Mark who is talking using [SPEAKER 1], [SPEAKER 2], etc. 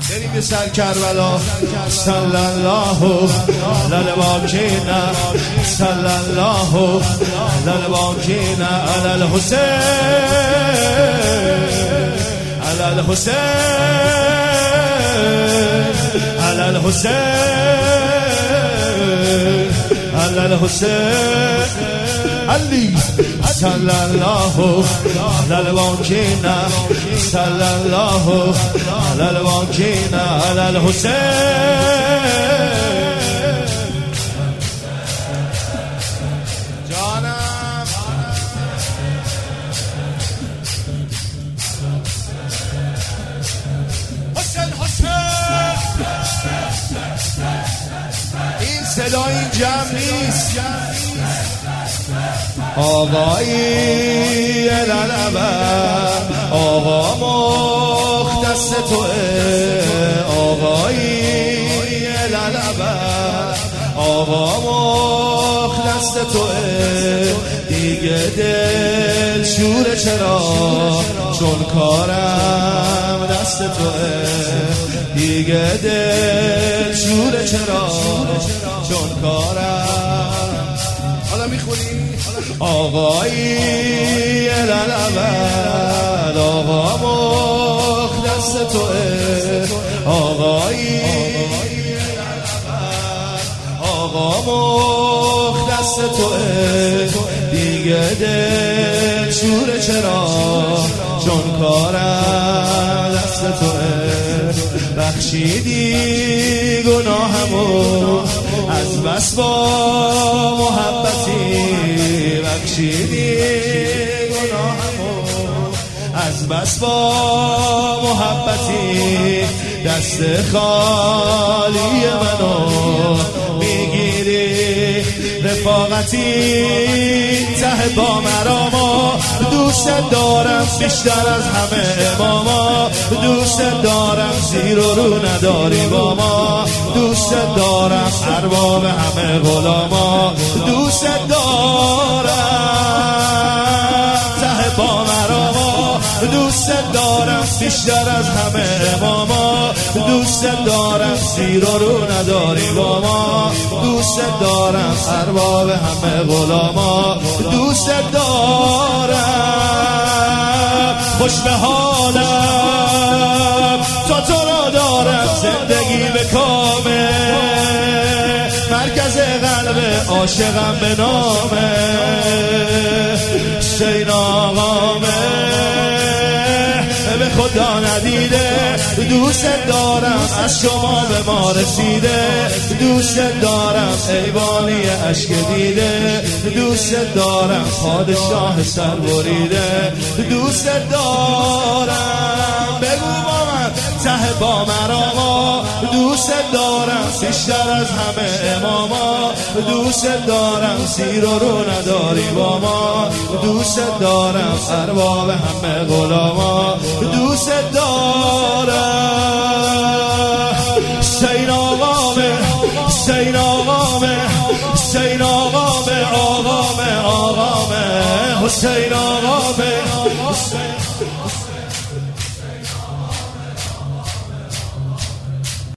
[SPEAKER 1] بریم به سر کربلا. صلی الله علی الباکین صلی الله علی الباکین علی الحسین علی الحسین علی الحسین علی الحسین علی. صلی الله علی الباکین صلی الله علی الباکین علی الحسین. جانم حسین حسین. این صدا این جمع نیست. آقایی الالبر آقا مختص توه. آقایی الالبر آقا مختص توه. دیگه دل شور چرا چون کارم دست توه. دیگه دل شور چرا چون کارم. حالا میخونی آقایی الالبر آقا مختص توه. آقایی الالبر آقا مختص توه. دیگه دل شور چرا چون کارم دست توه. بخشیدی گناهمو از بس با محبتی. بخشیدی گناهمو از بس با محبتی. دست خالی منو میگیری رفاقتی. ته با مراما دوست دارم بیشتر از همه اماما. دوست دارم زیر و رو نداری با ما. دوست دارم ارباب همه غلاما. دوست دارم ته با مراما. دوست دارم بیشتر از همه اماما. دوست دارم زیر و رو نداری با ما. دوست دارم ارباب همه غلاما. دوست دارم خوش به حالم تا تو را دارم. زندگی به کامه مرکز قلب عاشقم به نامه حسین آقامه. به خدا ندیده دوست دارم از شما به ما رسیده. دوست دارم ایوانی اشک دیده. دوست دارم پادشاه سر بریده. دوست دارم بگو با من ته با مراما. دوست دارم بیشتر از همه اماما. دوست دارم زیر و رو نداری با ما. دوست دارم ارباب همه غلاما. دوست دارم حسین آقامه حسین آقامه حسین آقامه آقامه آقامه حسین آقامه.